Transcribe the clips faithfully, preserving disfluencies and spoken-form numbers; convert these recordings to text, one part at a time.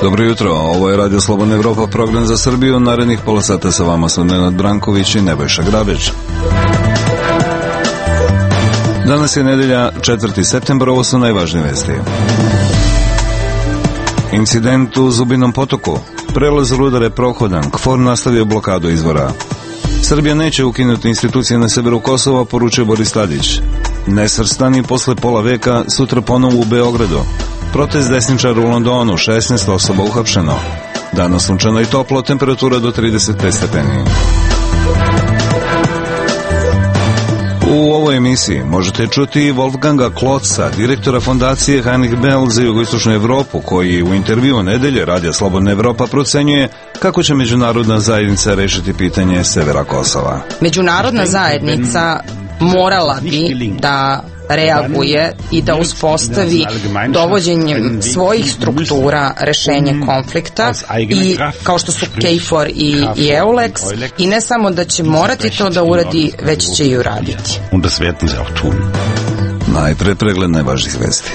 Dobro jutro, ovo je Radio Slobodna Evropa, program za Srbiju. Narednih pola sata sa vama su Nenad Branković i Nebojša Grabež. Danas je nedelja, četvrti septembar, ovo su najvažnije vesti. Incident u Zubinom potoku. Prelaz Rudare prohodan, KFOR nastavio blokadu izvora. Srbija neće ukinuti institucije na severu Kosova, poručuje Boris Tadić. Nesvrstani posle pola veka, sutra ponovo u Beogradu. Protest desničara u Londonu, šesnaest osoba uhapšeno. Danas sunčano i toplo, temperatura do trideset pet stepeni. U ovoj emisiji možete čuti Wolfganga Klotza, direktora fondacije Heinrich Böll za jugoistočnu Evropu, koji u intervju nedelje Radija Slobodna Evropa procenjuje kako će međunarodna zajednica rešiti pitanje severa Kosova. Međunarodna zajednica morala bi da reaguje i da uspostavi dovođenjem svojih struktura rešenje konflikta, i kao što su KFOR i, i EULEX, i ne samo da će morati to da uradi, već će i uraditi. Najpre pregled najvažnijih vesti.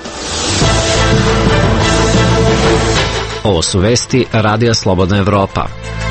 Ovo su vesti Radija Slobodna Evropa.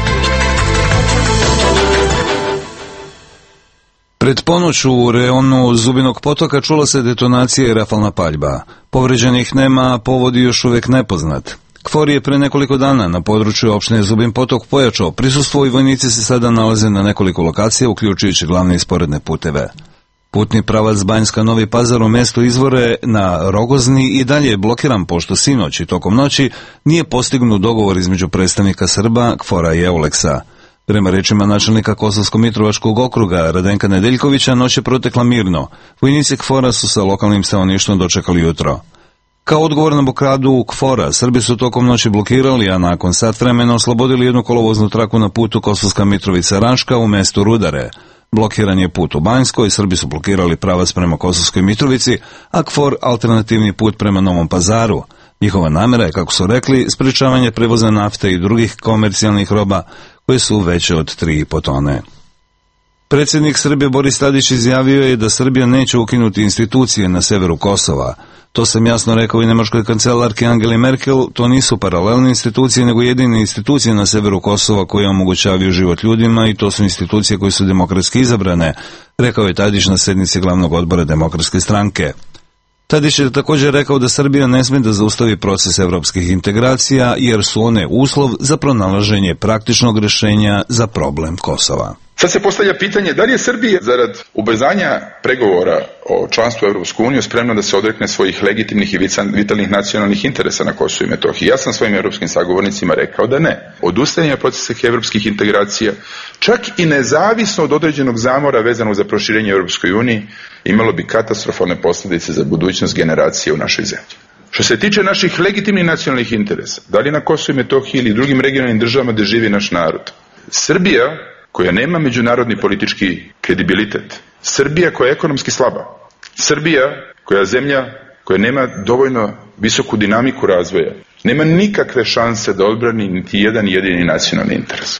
Pred ponoć u reonu Zubinog potoka čula se detonacija i rafalna paljba. Povređenih nema, a povod još uvek nepoznat. KFOR je pre nekoliko dana na području opštine Zubin potok pojačao prisustvo i vojnici se sada nalaze na nekoliko lokacija, uključujući glavne i sporedne puteve. Putni pravac Banjska Novi Pazar u mestu izvore na Rogozni i dalje je blokiran, pošto sinoć i tokom noći nije postignut dogovor između predstavnika Srba, KFOR-a i EULEX-a. Prema rečima načelnika Kosovsko-Mitrovačkog okruga Radenka Nedeljkovića, noć je protekla mirno. Vojnici KFOR-a su sa lokalnim stanovništvom dočekali jutro. Kao odgovor na blokadu KFOR-a, Srbi su tokom noći blokirali, a nakon sat vremena oslobodili jednu kolovoznu traku na putu Kosovska Mitrovica-Ranška u mestu Rudare. Blokiran je put u Banjskoj, Srbi su blokirali pravac prema Kosovskoj Mitrovici, a KFOR alternativni put prema Novom Pazaru. Njihova namera je, kako su rekli, sprečavanje prevoza nafte i drugih komercijalnih roba koje su veće od tri i po tone. Predsjednik Srbije Boris Tadić izjavio je da Srbija neće ukinuti institucije na severu Kosova. To sam jasno rekao i nemačkoj kancelarki Angeli Merkel, to nisu paralelne institucije, nego jedine institucije na severu Kosova koje omogućavaju život ljudima, i to su institucije koje su demokratski izabrane, rekao je Tadić na sednici glavnog odbora Demokratske stranke. Tadić je također rekao da Srbija ne sme da zaustavi proces evropskih integracija, jer su one uslov za pronalaženje praktičnog rešenja za problem Kosova. Sad se postavlja pitanje da li je Srbija zarad ubrzanja pregovora o članstvu u Evropsku uniju spremna da se odrekne svojih legitimnih i vitalnih nacionalnih interesa na Kosovu i Metohiji. Ja sam svojim evropskim sagovornicima rekao da ne. Odustajanje procesa evropskih integracija, čak i nezavisno od određenog zamora vezano za proširenje Evropskoj uniji, imalo bi katastrofalne posljedice za budućnost generacije u našoj zemlji. Što se tiče naših legitimnih nacionalnih interesa, da li na Kosovu i Metohiji ili drugim regionalnim državama gde živi naš narod, Srbija koja nema međunarodni politički kredibilitet, Srbija koja je ekonomski slaba, Srbija koja je zemlja koja nema dovoljno visoku dinamiku razvoja, nema nikakve šanse da odbrani niti jedan jedini nacionalni interes.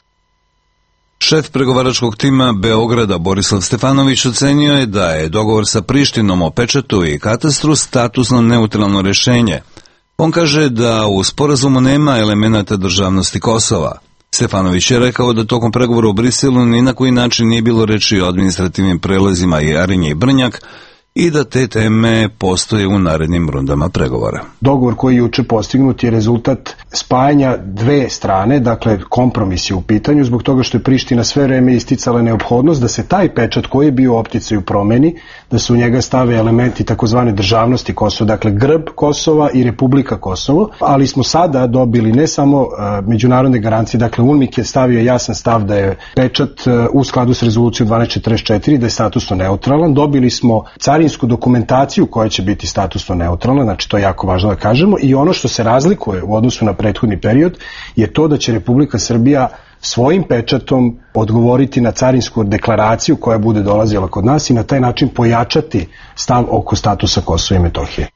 Šef pregovaračkog tima Beograda Borislav Stefanović ocenio je da je dogovor sa Prištinom o pečatu i katastru statusno neutralno rešenje. On kaže da u sporazumu nema elemenata državnosti Kosova. Stefanović je rekao da tokom pregovora u Briselu ni na koji način nije bilo reči o administrativnim prelazima i Jarinje i Brnjak, i da te teme postoje u narednim rundama pregovora. Dogovor koji je juče postignut je rezultat spajanja dve strane, dakle kompromis je u pitanju, zbog toga što je Priština sve vreme isticala neophodnost da se taj pečat koji je bio u opticaju promeni, da se u njega stave elementi takozvane državnosti Kosova, dakle grb Kosova i Republika Kosovo, ali smo sada dobili ne samo uh, međunarodne garancije, dakle UNMIK je stavio jasan stav da je pečat uh, u skladu s rezolucijom dvanaest četrdeset četiri, da je statusno neutralan, dobili smo carinsku dokumentaciju koja će biti statusno neutralna, znači to je jako važno da kažemo, i ono što se razlikuje u odnosu na prethodni period je to da će Republika Srbija svojim pečatom odgovoriti na carinsku deklaraciju koja bude dolazila kod nas i na taj način pojačati stav oko statusa Kosova i Metohije.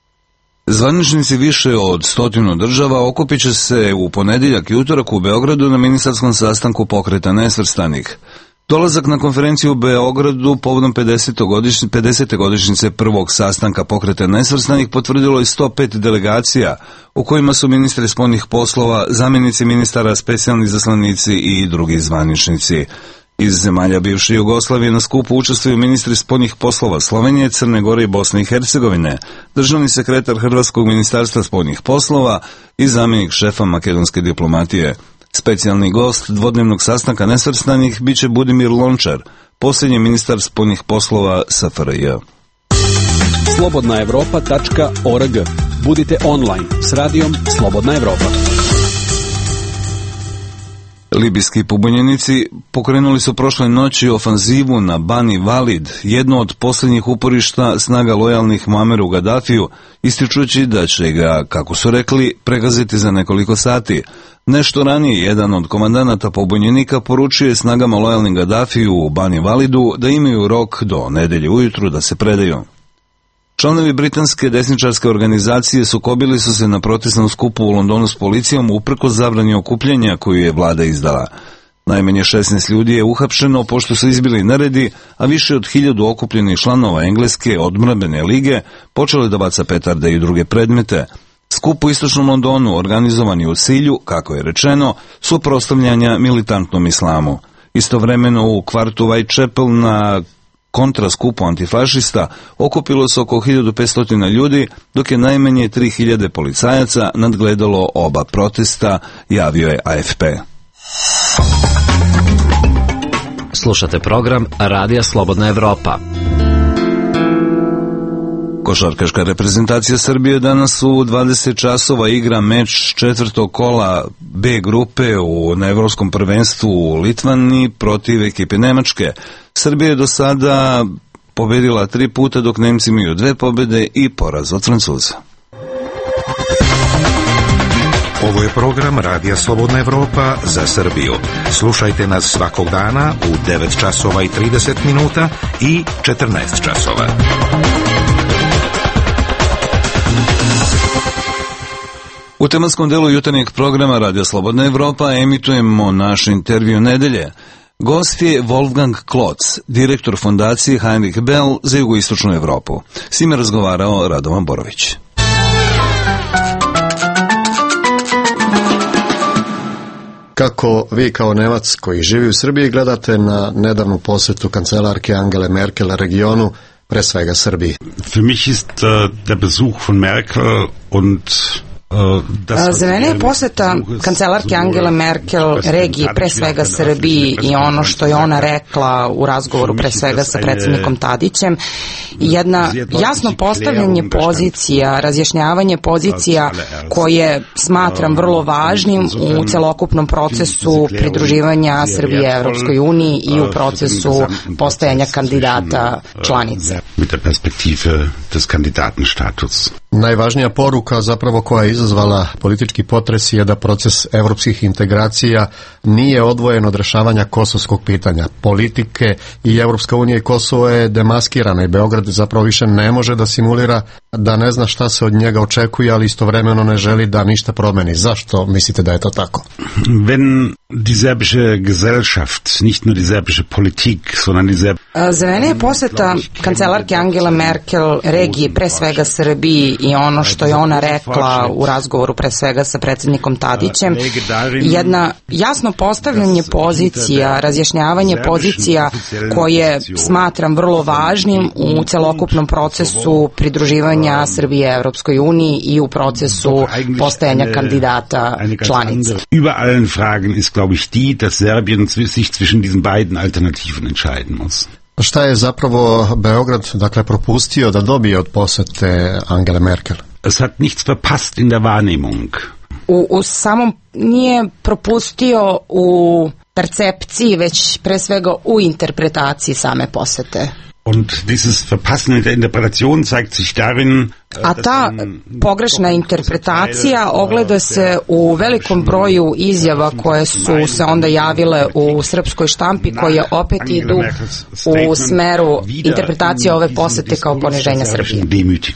Zvaničnici više od stotinu država okupit će se u ponedeljak i utorak u Beogradu na ministarskom sastanku Pokreta nesvrstanih. Dolazak na konferenciju u Beogradu povodom pedesete godišnjice prvog sastanka Pokreta nesvrstanih potvrdilo je sto pet delegacija, u kojima su ministri spoljnih poslova, zamjenici ministara, specijalni zaslanici i drugi zvaničnici. Iz zemalja bivše Jugoslavije na skupu učestvuju ministri spoljnih poslova Slovenije, Crne Gore i Bosne i Hercegovine, državni sekretar Hrvatskog ministarstva spoljnih poslova i zamjenik šefa makedonske diplomatije. Specijalni gost dvodnevnog sastanka nesvrstanih biće Budimir Lončar, posljednji ministar spoljnih poslova S F R J. slobodna evropa tačka org. Budite online s radijom Slobodna Evropa. Libijski pobunjenici pokrenuli su prošle noći ofanzivu na Bani Valid, jedno od posljednjih uporišta snaga lojalnih Muammeru Gaddafiju, ističući da će ga, kako su rekli, pregaziti za nekoliko sati. Nešto ranije jedan od komandanata pobunjenika poručio je snagama lojalnim Gaddafiju u Bani Validu da imaju rok do nedelje ujutru da se predaju. Članovi britanske desničarske organizacije sukobili su se na protestnom skupu u Londonu s policijom uprkos zabrani okupljanja koju je vlada izdala. Najmanje šesnaest ljudi je uhapšeno pošto su izbili neredi, a više od hiljadu okupljenih članova Engleske odbrambene lige počeli da baca petarde i druge predmete. Skup u istočnom Londonu organizovan je u cilju, kako je rečeno, suprotstavljanja militantnom islamu. Istovremeno u kvartu Whitechapel na kontra skupu antifašista okupilo se oko hiljadu petsto ljudi, dok je najmanje tri hiljade policajaca nadgledalo oba protesta, javio je A F P. Slušate program Radija Slobodna Evropa. Košarkaška reprezentacija Srbije danas u dvadeset časova igra meč četvrtog kola B grupe u na Evropskom prvenstvu u Litvani protiv ekipe Nemačke. Srbija je do sada pobedila tri puta, dok Nemci imaju dve pobede i poraz od Francuza. Ovo je program Radija Slobodna Evropa za Srbiju. Slušajte nas svakog dana u devet časova i trideset minuta i četrnaest časova. U tematskom delu jutarnjeg programa Radio Slobodna Evropa emitujemo naš intervju nedelje. Gost je Wolfgang Klotz, direktor fondacije Heinrich Bell za jugoistočnu Evropu. S njim je razgovarao Radovan Borović. Kako vi kao Nemac koji živi u Srbiji gledate na nedavnu posjetu kancelarke Angele Merkel regionu, pre svega Srbiji? Für mich ist uh, der Besuch von Merkel und Za mene je posjeta kancelarke Angele Merkel regiji, pre svega Srbiji, i ono što je ona rekla u razgovoru pre svega sa predsjednikom Tadićem, jedna jasno postavljanje pozicija, razjašnjavanje pozicija koje smatram vrlo važnim u celokupnom procesu pridruživanja Srbije Evropskoj uniji i u procesu postajanja kandidata članice. Najvažnija poruka zapravo koja je izazvala politički potres je da proces evropskih integracija nije odvojen od rešavanja kosovskog pitanja. Politike i Evropska unija i Kosovo je demaskirana i Beograd zapravo više ne može da simulira da ne zna šta se od njega očekuje, ali istovremeno ne želi da ništa promeni. Zašto mislite da je to tako? Wenn die serbische Gesellschaft, nicht nur die serbische Politik, sondern die Serb... Za mene je posjeta kancelarke Angela Merkel regiji, pre svega Srbiji, i ono što je ona rekla u razgovoru pre svega sa predsjednikom Tadićem, jedna jasno postavljanje pozicija, razjašnjavanje pozicija koje smatram vrlo važnim u celokupnom procesu pridruživanja Srbije Evropskoj uniji i u procesu postajanja kandidata članice. Über allen Fragen ist, glaube ich, die, dass Serbien sich zwischen diesen beiden Alternativen entscheiden muss. Šta je zapravo Beograd, dakle, propustio da dobije od posete Angele Merkel? Es hat nichts verpasst in der Wahrnehmung. U, u samom nije propustio u percepciji, već pre svega u interpretaciji same posete. Und dieses Verpassen in der Interpretation zeigt sich darin, A ta pogrešna interpretacija ogleda se u velikom broju izjava koje su se onda javile u srpskoj štampi, koje opet idu u smeru interpretacije ove posete kao poniženja Srbije.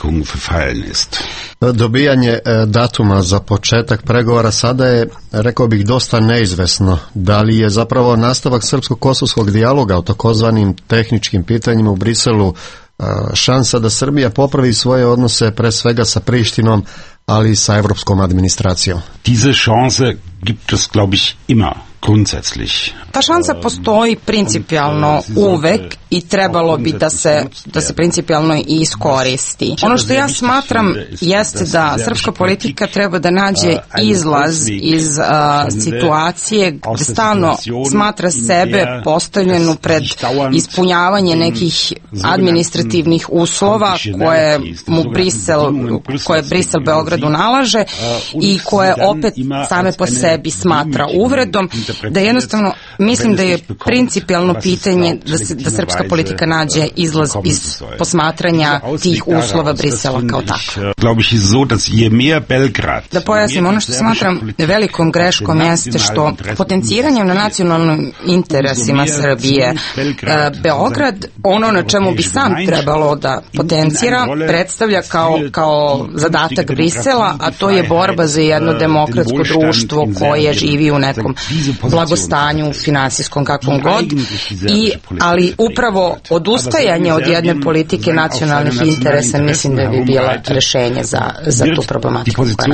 Dobijanje datuma za početak pregovora sada je, rekao bih, dosta neizvesno. Da li je zapravo nastavak srpsko-kosovskog dijaloga o takozvanim tehničkim pitanjima u Briselu šansa da Srbija popravi svoje odnose pre svega sa Prištinom, ali i sa evropskom administracijom? Diese Chance gibt es, glaube ich, immer. Grundsätzlich. Ta šansa postoji principijalno uvek i trebalo bi da se, da se principijalno i iskoristi. Ono što ja smatram jeste da srpska politika treba da nađe izlaz iz uh, situacije gde stalno smatra sebe postavljenu pred ispunjavanje nekih administrativnih uslova koje mu Brisel, koje Brisel Beogradu nalaže i koje opet same po sebi smatra uvredom, da jednostavno mislim da je principijalno pitanje da se da srpska politika nađe izlaz iz posmatranja tih uslova Brisela kao tako. Da pojasnim, ono što smatram velikom greškom jeste što potenciranjem na nacionalnim interesima Srbije Beograd, ono na čemu bi sam trebalo da potencira, predstavlja kao, kao zadatak Brisela, a to je borba za jedno demokratsko društvo koje živi u nekom blagostanju, finansijskom kakvom god, i, ali upravo odustajanje od jedne politike nacionalnih interesa mislim da bi bila rešenje za, za tu problematiku koja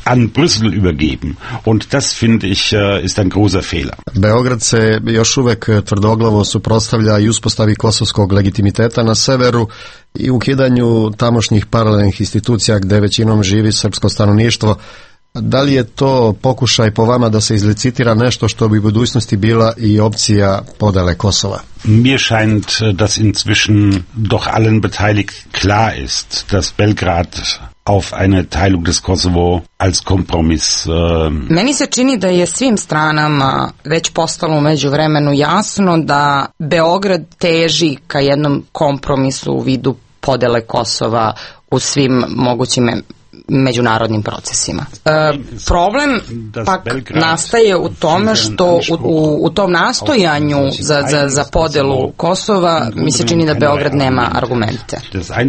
nastaje. Beograd se još uvek tvrdoglavo suprotstavlja i uspostavi kosovskog legitimiteta na severu i ukidanju tamošnjih paralelnih institucija gde većinom živi srpsko stanovništvo. Da li je to pokušaj po vama da se izlicitira nešto što bi u budućnosti bila i opcija podele Kosova? Mir scheint, dass inzwischen doch allen beteiligt klar ist, dass Belgrad auf eine Teilung des Kosovo als Kompromiss. Uh... Meni se čini da je svim stranama već postalo u međuvremenu jasno da Beograd teži ka jednom kompromisu u vidu podele Kosova u svim mogućim međunarodnim procesima. E, problem pak nastaje u tome što u, u, u tom nastojanju za, za, za podelu Kosova mi se čini da Beograd nema argumente.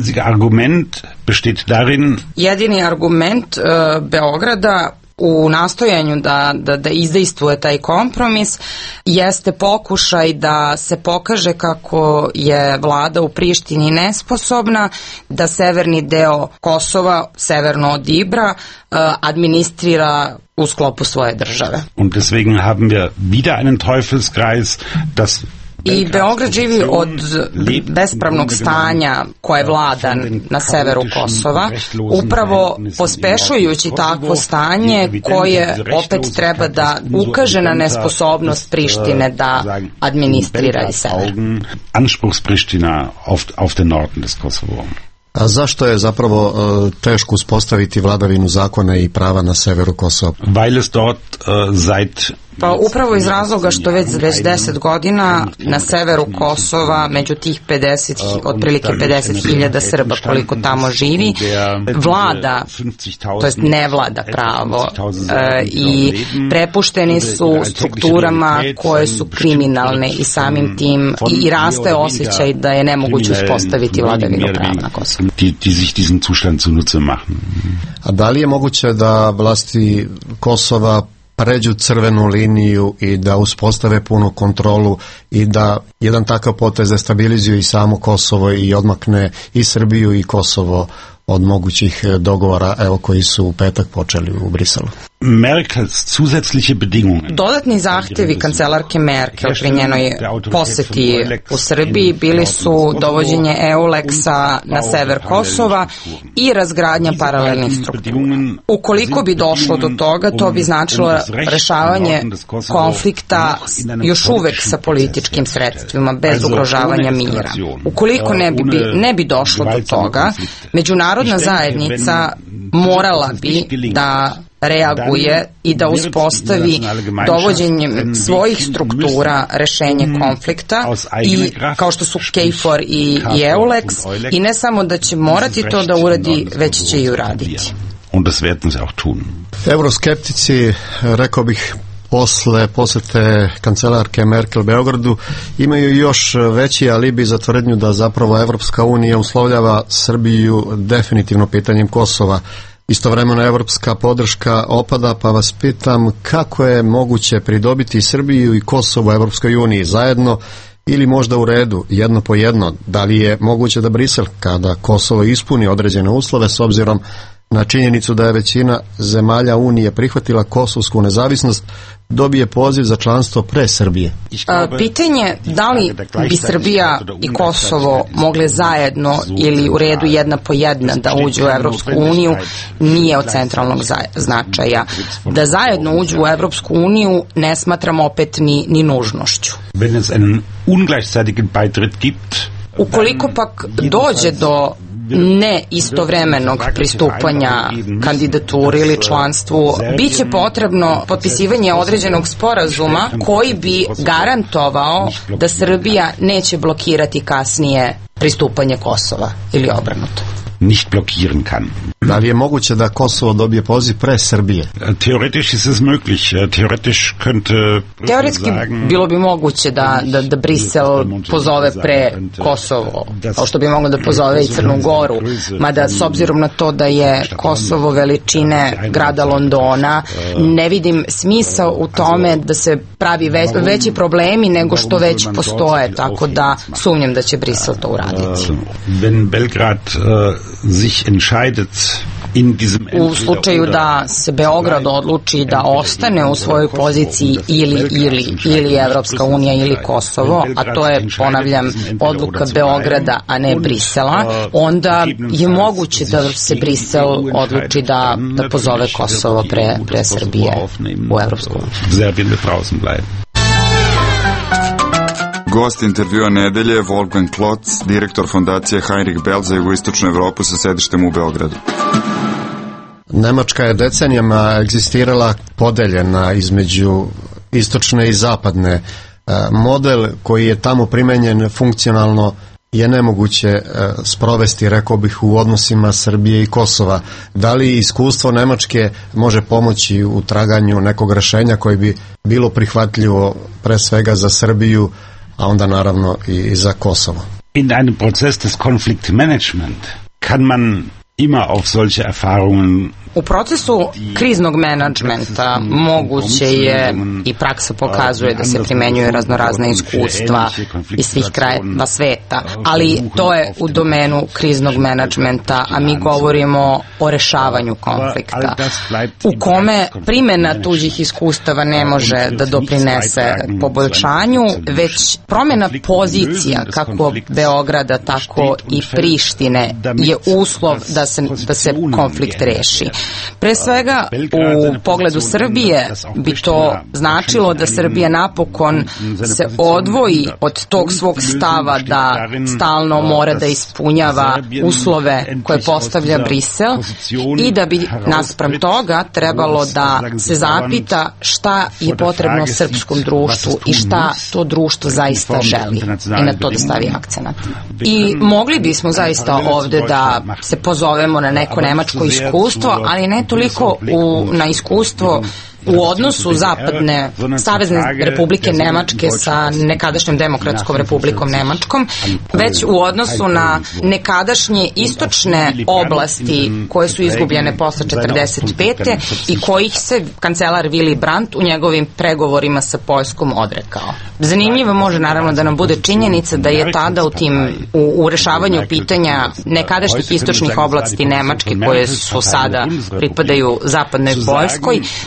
Jedini argument e, Beograda u nastojanju da, da, da izdejstvuje taj kompromis jeste pokušaj da se pokaže kako je vlada u Prištini nesposobna da severni deo Kosova, severno od Ibra, administrira u sklopu svoje države. Und deswegen haben wir wieder einen Teufelskreis, das I Beograd živi od bespravnog stanja koje vlada na severu Kosova, upravo pospešujući takvo stanje koje opet treba da ukaže na nesposobnost Prištine da administrira i sever. Anspruchs Pristina auf, auf den Norden des Kosovo. A zašto je zapravo uh, teško uspostaviti vladavinu zakona i prava na severu Kosova? Weil es dort uh, seit Pa upravo iz razloga što već već deset godina na severu Kosova, među tih pedeset, otprilike pedeset hiljada Srba koliko tamo živi, vlada, to jest ne vlada pravo e, i prepušteni su strukturama koje su kriminalne i samim tim i, i raste osjećaj da je nemoguće uspostaviti vladavinu prava na Kosovu. A da li je moguće da vlasti Kosova pređu crvenu liniju i da uspostave punu kontrolu i da jedan takav potez destabilizuje i samo Kosovo i odmakne i Srbiju i Kosovo od mogućih dogovora, evo, koji su u petak počeli u Briselu? Merkels zusätzliche Bedingungen. Dodatni zahtjevi kancelarke Merkel pri njenoj poseti u Srbiji bili su dovođenje EULEX-a na sever Kosova i razgradnja paralelnih struktura. Ukoliko bi došlo do toga, to bi značilo rešavanje konflikta još uvek sa političkim sredstvima, bez ugrožavanja mira. Ukoliko ne bi, ne bi došlo do toga, međunarodna zajednica morala bi da reaguje i da uspostavi dovođenjem svojih struktura rešenje konflikta i kao što su KFOR i, i EULEX i ne samo da će morati to da uradi, već će i uraditi. Und das werden sie auch tun. Euroskeptici, rekao bih, posle posete kancelarke Merkel Beogradu imaju još veći alibi za tvrdnju da zapravo Evropska unija uslovljava Srbiju definitivno pitanjem Kosova. Istovremeno evropska podrška opada, pa vas pitam kako je moguće pridobiti Srbiju i Kosovo Evropskoj uniji zajedno ili možda u redu, jedno po jedno. Da li je moguće da Brisel, kada Kosovo ispuni određene uslove s obzirom na činjenicu da je većina zemalja Unije prihvatila kosovsku nezavisnost, dobije poziv za članstvo pre Srbije? A, pitanje da li bi Srbija i Kosovo mogle zajedno ili u redu jedna po jedna da uđu u Evropsku uniju nije od centralnog značaja. Da zajedno uđu u Evropsku uniju ne smatramo opet ni, ni nužnošću. Ukoliko pak dođe do ne istovremenog pristupanja kandidaturi ili članstvu, bit će potrebno potpisivanje određenog sporazuma koji bi garantovao da Srbija neće blokirati kasnije pristupanje Kosova ili obrnuto. Nicht blockieren kann. Da li je moguće da Kosovo dobije poziv pre Srbije? Theoretisch ist es möglich. Theoretisch könnte Teoretski bilo bi moguće da, da, da Brisel pozove pre Kosovo, kao što bi moglo da pozove i Crnu Goru, mada s obzirom na to da je Kosovo veličine grada Londona, ne vidim smisao u tome da se pravi već, veći problemi nego što već postoje, tako da sumnjam da će Brisel to uraditi. Wenn Belgrad sich entscheidet u slučaju da se Beograd odluči da ostane u svojoj poziciji ili, ili, ili Evropska unija ili Kosovo, a to je, ponavljam, odluka Beograda, a ne Brisela, onda je moguće da se Brisel odluči da, da pozove Kosovo pre, pre Srbije u Evropsku uniju. Gost intervjua nedelje Wolfgang Klotz, direktor fondacije Heinrich Bell za jugoistočnu Evropu sa sedištem u Beogradu. Nemačka je decenijama egzistirala podeljena između istočne i zapadne. Model koji je tamo primenjen funkcionalno je nemoguće sprovesti, rekao bih, u odnosima Srbije i Kosova. Da li iskustvo Nemačke može pomoći u traganju nekog rešenja koji bi bilo prihvatljivo pre svega za Srbiju, a onda naravno i za Kosovo? In einem Prozess des Konfliktmanagement kann man immer auf solche Erfahrungen. U procesu kriznog menadžmenta moguće je i praksa pokazuje da se primenjuje raznorazne iskustva iz svih krajeva sveta, ali to je u domenu kriznog menadžmenta, a mi govorimo o rešavanju konflikta, u kome primjena tuđih iskustava ne može da doprinese poboljšanju, već promjena pozicija kako Beograda, tako i Prištine je uslov da se, da se konflikt reši. Pre svega, u pogledu Srbije bi to značilo da Srbija napokon se odvoji od tog svog stava da stalno mora da ispunjava uslove koje postavlja Brisel i da bi naspram toga trebalo da se zapita šta je potrebno srpskom društvu i šta to društvo zaista želi i na to da stavi akcenat. I mogli bismo zaista ovde da se pozovemo na neko nemačko iskustvo, ali ne toliko u, na iskustvo u odnosu zapadne Savezne republike Nemačke sa nekadašnjom Demokratskom republikom Nemačkom, već u odnosu na nekadašnje istočne oblasti koje su izgubljene posle četrdeset pete i kojih se kancelar Willy Brandt u njegovim pregovorima sa Poljskom odrekao. Zanimljivo može naravno da nam bude činjenica da je tada u tim u, u rešavanju pitanja nekadašnjih istočnih oblasti Nemačke koje su sada pripadaju zapadnoj Poljskoj, da je upravo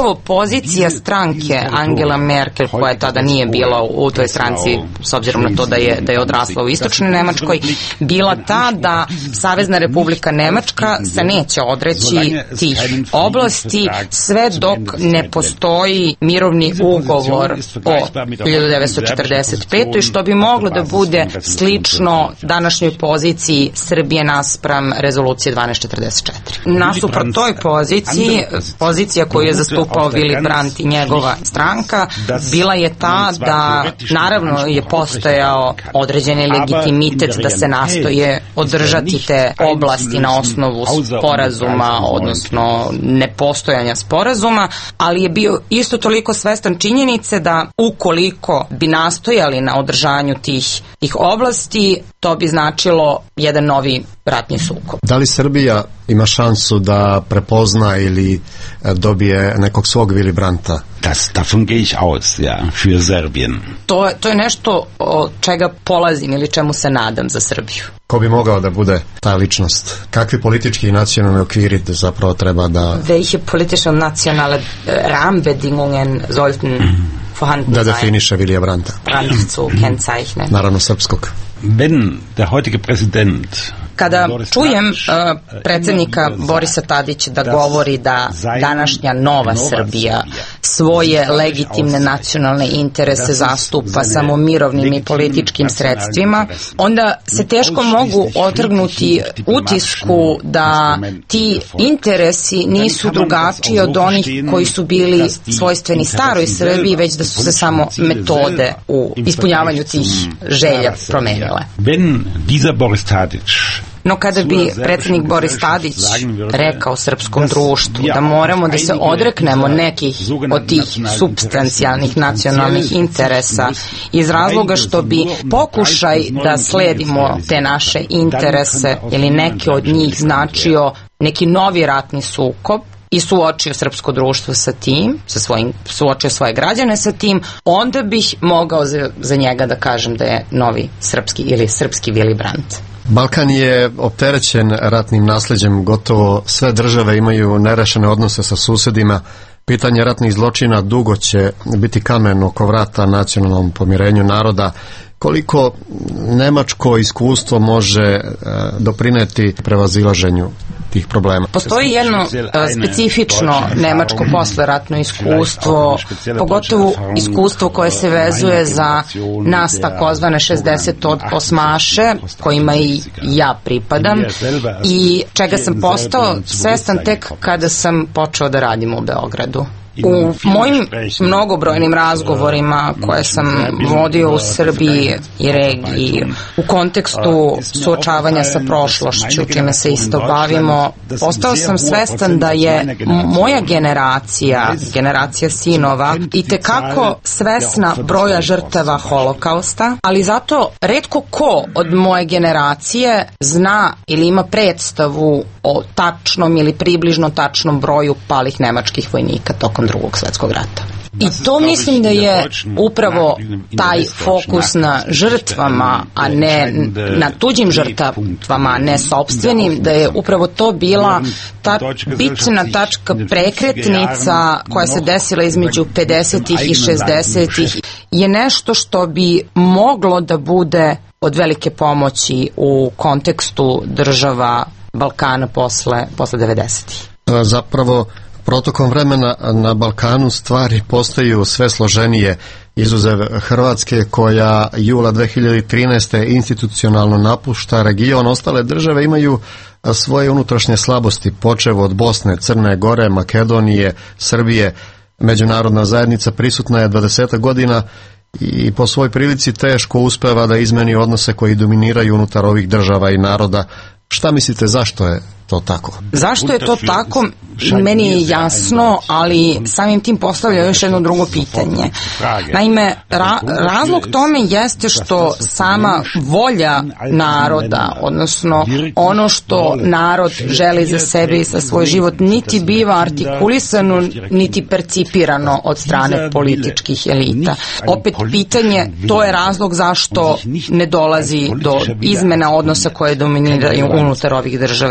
upravo pozicija stranke Angela Merkel, koja tada nije bila u toj stranci, s obzirom na to da je, da je odrasla u istočnoj Nemačkoj, bila ta da Savezna Republika Nemačka se neće odreći tih oblasti sve dok ne postoji mirovni ugovor o hiljadu devetsto četrdeset petoj, što bi moglo da bude slično današnjoj poziciji Srbije naspram rezolucije dvanaest četrdeset četiri. Nasuprot toj poziciji, pozicija koju je zastupao Willy Brandt i njegova stranka, bila je ta da naravno je postojao određeni legitimitet da se nastoje održati te oblasti na osnovu sporazuma, odnosno nepostojanja sporazuma, ali je bio isto toliko svestan činjenice da ukoliko bi nastojali na održanju tih, tih oblasti, to bi značilo jedan novi ratni sukob. Da li Srbija ima šansu da prepozna ili dobije nekog svog Willy Brandta? Das, davon gehe ich aus, ja, für Serbien. To, to je nešto od čega polazim ili čemu se nadam za Srbiju. Ko bi mogao da bude ta ličnost? Kakvi politički i nacionalni okviri zapravo treba da... Welche politische und nationale Rahmenbedingungen sollten vorhanden da sein? Da definiše Willija Brandta. Brandt zu kennzeichnen. Naravno srpskog. Wenn der heutige Präsident Kada čujem uh, predsjednika Borisa Tadića da govori da današnja nova Srbija svoje legitimne nacionalne interese zastupa samo mirovnim i političkim sredstvima, onda se teško mogu otrgnuti utisku da ti interesi nisu drugačiji od onih koji su bili svojstveni staroj Srbiji, već da su se samo metode u ispunjavanju tih želja promenile. Wenn dieser Boris Tadić No kada bi predsjednik Boris Tadić rekao srpskom društvu da moramo da se odreknemo nekih od tih supstancijalnih nacionalnih interesa iz razloga što bi pokušaj da sledimo te naše interese ili neke od njih značio neki novi ratni sukob i suočio srpsko društvo sa tim, sa svojim, suočio svoje građane sa tim, onda bih mogao za, za njega da kažem da je novi srpski ili srpski Willy Brandt. Balkan je opterećen ratnim nasleđem, gotovo sve države imaju nerešene odnose sa susedima. Pitanje ratnih zločina dugo će biti kamen oko vrata nacionalnom pomirenju naroda. Koliko nemačko iskustvo može doprineti prevazilaženju tih problema? Postoji jedno specifično nemačko posleratno iskustvo, pogotovo iskustvo koje se vezuje za nas takozvane šezdeset osmaše, kojima i ja pripadam i čega sam postao svestan tek kada sam počeo da radim u Beogradu. U mojim mnogobrojnim razgovorima koje sam vodio u Srbiji i regiji u kontekstu suočavanja sa prošlošću, čime se isto bavimo, postao sam svestan da je moja generacija, generacija sinova, i tekako svesna broja žrtava Holokausta, ali zato retko ko od moje generacije zna ili ima predstavu o tačnom ili približno tačnom broju palih nemačkih vojnika tokom Drugog svjetskog rata. I to mislim da je upravo taj fokus na žrtvama, a ne na tuđim žrtvama, a ne sopstvenim, da je upravo to bila ta bitna tačka prekretnica koja se desila između pedesetih i šezdesetih, je nešto što bi moglo da bude od velike pomoći u kontekstu država Balkana posle, posle devedesetih. Zapravo, protokom vremena na Balkanu stvari postaju sve složenije, izuzev Hrvatske koja jula dve hiljade trinaeste. institucionalno napušta region. Ostale države imaju svoje unutrašnje slabosti, počev od Bosne, Crne Gore, Makedonije, Srbije. Međunarodna zajednica prisutna je dvadeset godina i po svoj prilici teško uspeva da izmeni odnose koji dominiraju unutar ovih država i naroda. Šta mislite, zašto je to tako? Zašto je to tako? Meni je jasno, ali samim tim postavlja još jedno drugo pitanje. Naime, ra razlog tome jeste što sama volja naroda, odnosno ono što narod želi za sebe i za svoj život, niti biva artikulisano, niti percipirano od strane političkih elita. Opet pitanje, to je razlog zašto ne dolazi do izmena odnosa koje dominiraju unutar ovih država i naroda.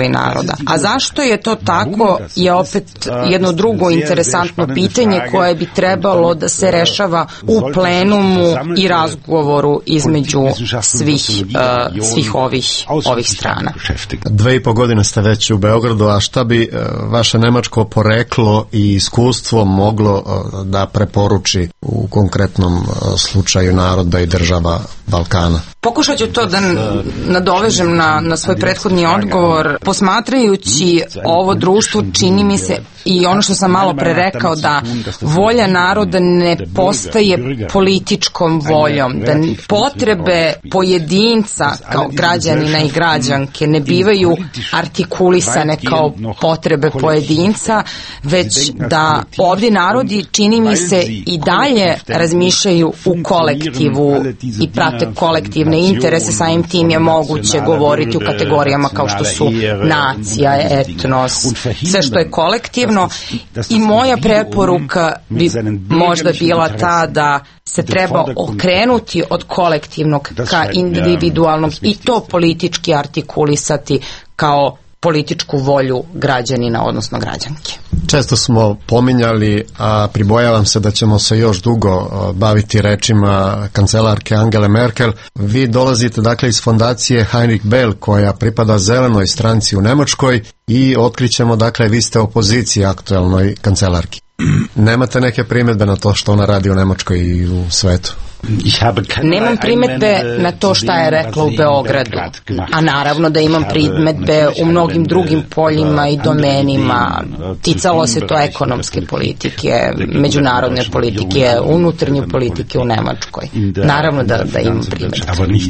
naroda. A zašto je to tako je opet jedno drugo interesantno pitanje koje bi trebalo da se rešava u plenumu i razgovoru između svih, uh, svih ovih, ovih strana. Dve i po godine ste već u Beogradu, a šta bi uh, vaše nemačko poreklo i iskustvo moglo uh, da preporuči u konkretnom uh, slučaju naroda i država Balkana? Pokušat ću to da nadovežem na, na svoj prethodni odgovor. Posmatrajući ovo društvo, čini mi se i ono što sam malo pre rekao, da volja naroda ne postaje političkom voljom, da potrebe pojedinca kao građanina i građanke ne bivaju artikulisane kao potrebe pojedinca, već da ovdje narodi, čini mi se, i dalje razmišljaju u kolektivu i prate kolektivne interese. Samim tim je moguće govoriti u kategorijama kao što su nacija, etnos, sve što je kolektivno. I moja preporuka bi možda bila ta da se treba okrenuti od kolektivnog ka individualnom i to politički artikulisati kao političku volju građanina, odnosno građanke. Često smo pominjali, a pribojavam se da ćemo se još dugo baviti rečima kancelarke Angele Merkel. Vi dolazite dakle iz fondacije Heinrich Böll koja pripada zelenoj stranci u Nemačkoj i otkrićemo dakle vi ste opozicija aktuelnoj kancelarki. Nemate neke primjedbe na to što ona radi u Nemačkoj i u svetu? Nemam primetbe na to šta je rekla u Beogradu, a naravno da imam primetbe u mnogim drugim poljima i domenima. Ticalo se to ekonomske politike, međunarodne politike, unutarnje politike u Nemačkoj. Naravno da, da imam primetbe.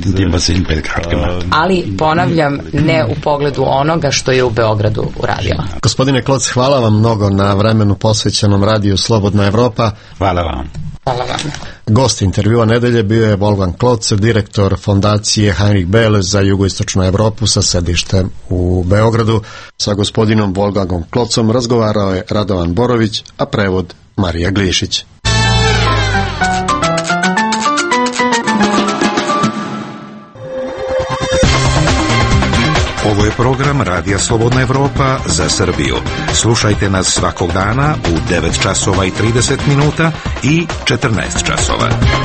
Ali, ponavljam, ne u pogledu onoga što je u Beogradu uradila. Gospodine Kloc, hvala vam mnogo na vremenu posvećenom radiju Slobodna Evropa. Hvala vam. Hvala vam. Gost intervjua nedelje bio je Wolfgang Klotz, direktor fondacije Heinrich Böll za jugoistočnu Evropu sa sedištem u Beogradu. Sa gospodinom Wolfgangom Klotzom razgovarao je Radovan Borović, a prevod Marija Glišić. Ovo je program Radija Slobodna Evropa za Srbiju. Slušajte nas svakog dana u devet časova i trideset minuta i četrnaest časova.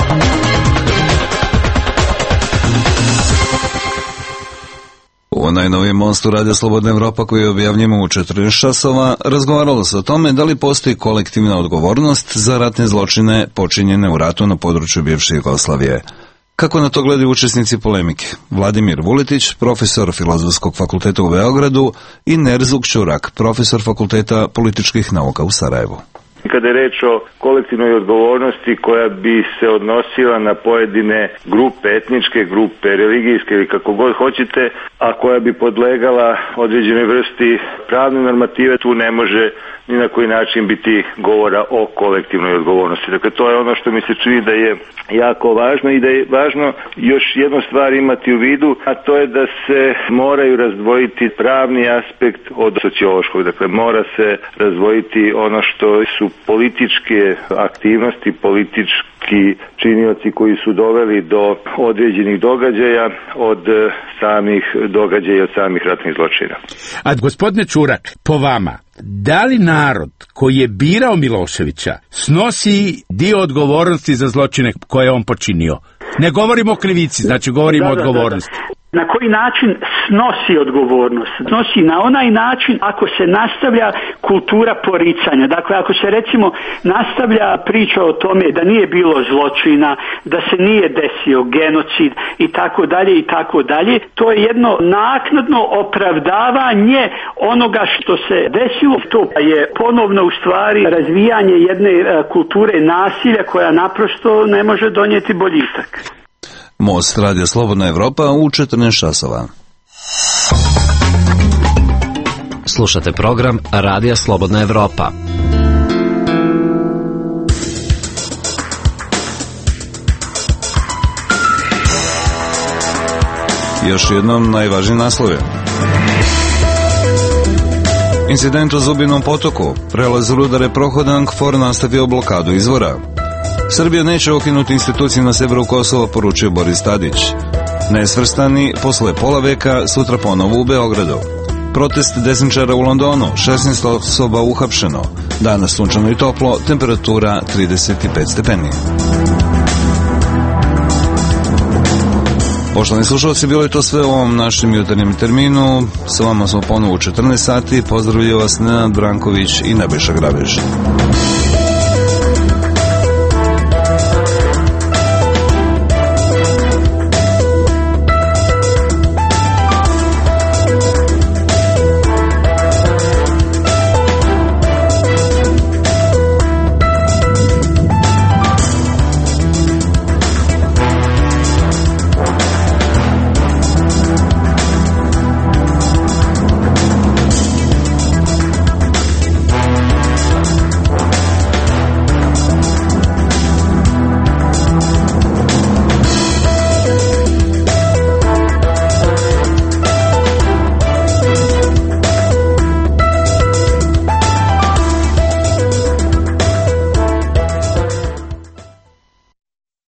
U najnovijem mostu Radija Slobodna Evropa koji objavljujemo u četrnaest časova razgovaralo se o tome da li postoji kolektivna odgovornost za ratne zločine počinjene u ratu na području bivše Jugoslavije. Kako na to gledaju učesnici polemike? Vladimir Vuletić, profesor Filozofskog fakulteta u Beogradu, i Nerzuk Ćurak, profesor Fakulteta političkih nauka u Sarajevu. Kada je reč o kolektivnoj odgovornosti koja bi se odnosila na pojedine grupe, etničke grupe, religijske ili kako god hoćete, a koja bi podlegala određenoj vrsti pravne normative, tu ne može ni na koji način biti govora o kolektivnoj odgovornosti. Dakle, to je ono što mi se čini da je jako važno i da je važno još jednu stvar imati u vidu, a to je da se moraju razdvojiti pravni aspekt od sociološkog. Dakle, mora se razdvojiti ono što su političke aktivnosti, politički činioci koji su doveli do određenih događaja od samih događaja i od samih ratnih zločina. A gospodine Ćurak, po vama, da li narod koji je birao Miloševića snosi dio odgovornosti za zločine koje je on počinio? Ne govorimo o krivici, znači govorimo da, o odgovornosti. Da, da, da. Na koji način snosi odgovornost? Snosi na onaj način ako se nastavlja kultura poricanja. Dakle, ako se recimo nastavlja priča o tome da nije bilo zločina, da se nije desio genocid i tako dalje i tako dalje, to je jedno naknadno opravdavanje onoga što se desilo. To je ponovno u stvari razvijanje jedne kulture nasilja koja naprosto ne može donijeti boljitak. Most Radija Slobodna Evropa u četrnaest časova. Slušate program Radija Slobodna Evropa. Još jednom najvažniji naslove. Incident u Zubinom potoku. Prelaz Rudare prohodan, KFOR nastavio blokadu izvora. Srbija neće ukinuti institucije na severu Kosova, poručio Boris Tadić. Nesvrstani posle pola veka, sutra ponovo u Beogradu. Protest desničara u Londonu, šesnaest osoba uhapšeno. Danas sunčano i toplo, temperatura trideset pet stepeni. Poštovani slušalci, bilo je to sve u ovom našem jutarnjem terminu. Sa vama smo ponovo u četrnaest sati. Pozdravljaju vas Nenad Branković i Nebojša Grabež.